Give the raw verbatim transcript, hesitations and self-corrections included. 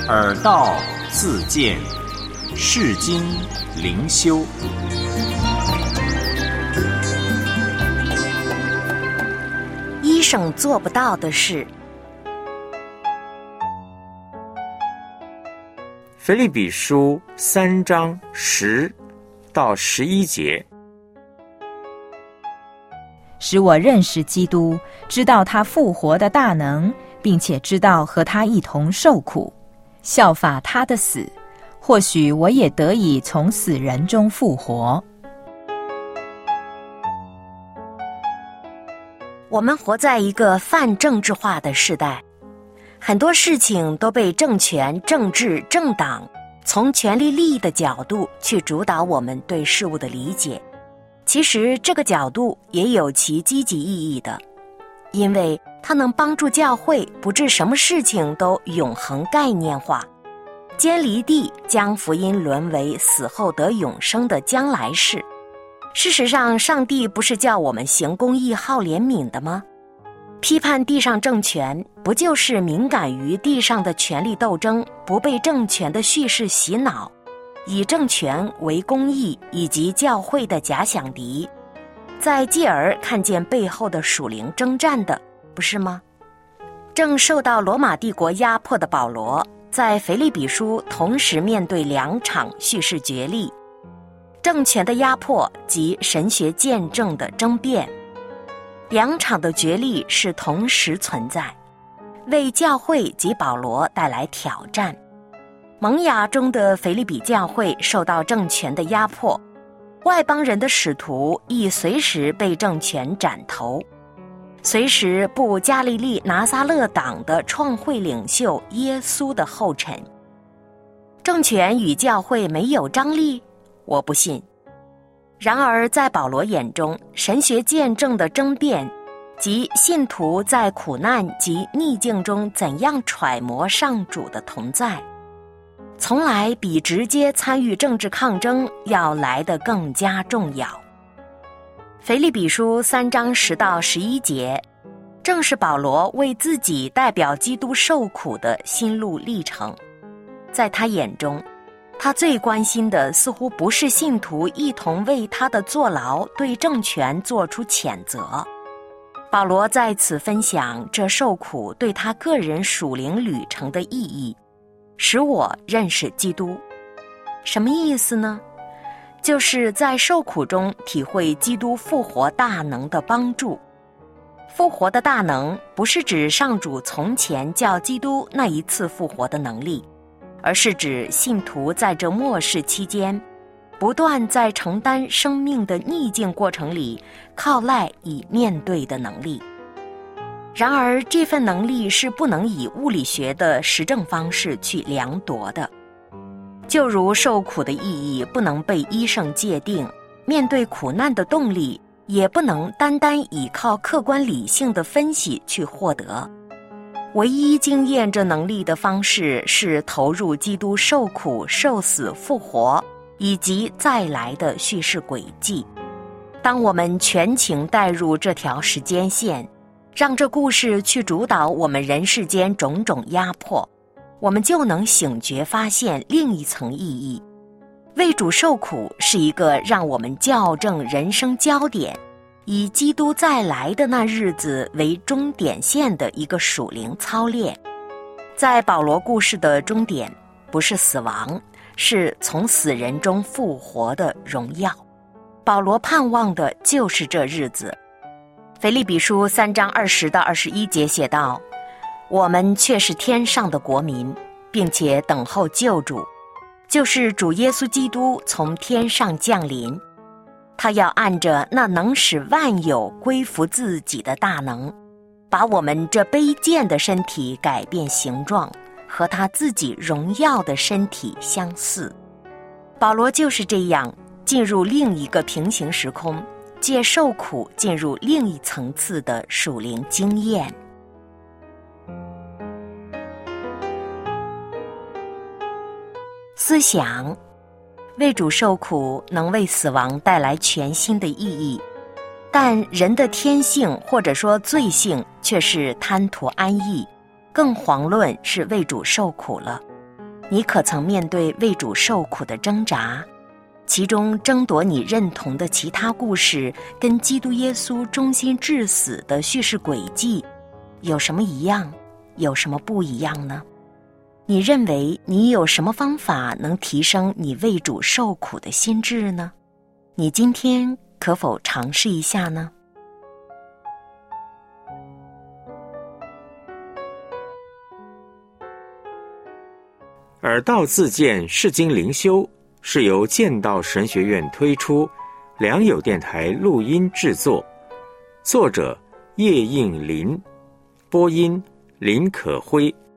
耳道自见，世经灵修。 医生做不到的事。 腓立比书三章十到十一节， 使我认识基督，知道他复活的大能，并且知道和他一同受苦，效法他的死，或许我也得以从死人中复活。 我们活在一个泛政治化的时代，很多事情都被政权、政治、政党从权力利益的角度去主导我们对事物的理解。其实这个角度也有其积极意义的，因为它能帮助教会不致什么事情都永恒概念化，坚离地将福音沦为死后得永生的将来事。事实上，上帝不是叫我们行公义、好怜悯的吗？批判地上政权，不就是敏感于地上的权力斗争，不被政权的叙事洗脑，以政权为公义以及教会的假想敌，再继而看见背后的属灵征战的，不是吗？正受到罗马帝国压迫的保罗，在腓立比书同时面对两场叙事角力，政权的压迫及神学见证的争辩。两场的角力是同时存在，为教会及保罗带来挑战。萌芽中的腓立比教会受到政权的压迫，外邦人的使徒亦随时被政权斩头，随时步加利利拿撒勒党的创会领袖耶稣的后尘。政权与教会没有张力？我不信。然而在保罗眼中，神学见证的争辩及信徒在苦难及逆境中怎样揣摩上主的同在，从来比直接参与政治抗争要来得更加重要。腓立比书三章十到十一节，正是保罗为自己代表基督受苦的心路历程。在他眼中，他最关心的似乎不是信徒一同为他的坐牢对政权做出谴责。保罗在此分享这受苦对他个人属灵旅程的意义，使我认识基督。什么意思呢？就是在受苦中体会基督复活大能的帮助。复活的大能不是指上主从前叫基督那一次复活的能力，而是指信徒在这末世期间不断在承担生命的逆境过程里靠赖以面对的能力。然而这份能力是不能以物理学的实证方式去量度的，就如受苦的意义不能被医生界定，面对苦难的动力也不能单单依靠客观理性的分析去获得。唯一经验这能力的方式是投入基督受苦、受死、复活以及再来的叙事轨迹。当我们全情带入这条时间线，让这故事去主导我们人世间种种压迫，我们就能醒觉发现另一层意义。为主受苦是一个让我们校正人生焦点，以基督再来的那日子为终点线的一个属灵操练。在保罗故事的终点，不是死亡，是从死人中复活的荣耀。保罗盼望的就是这日子。腓立比书三章二十到二十一节写道：我们却是天上的国民，并且等候救主，就是主耶稣基督从天上降临。他要按着那能使万有归服自己的大能，把我们这卑贱的身体改变形状，和他自己荣耀的身体相似。保罗就是这样进入另一个平行时空，借受苦进入另一层次的属灵经验。思想，为主受苦能为死亡带来全新的意义，但人的天性或者说罪性却是贪图安逸，更遑论是为主受苦了。 你可曾面对为主受苦的挣扎？其中争夺你认同的其他故事，跟基督耶稣忠心至死的叙事轨迹，有什么一样，有什么不一样呢？你认为你有什么方法能提升你为主受苦的心志呢？你今天可否尝试一下呢？ 耳道自荐释经灵修是由剑道神学院推出，良友电台录音制作，作者叶应麟，播音林可辉。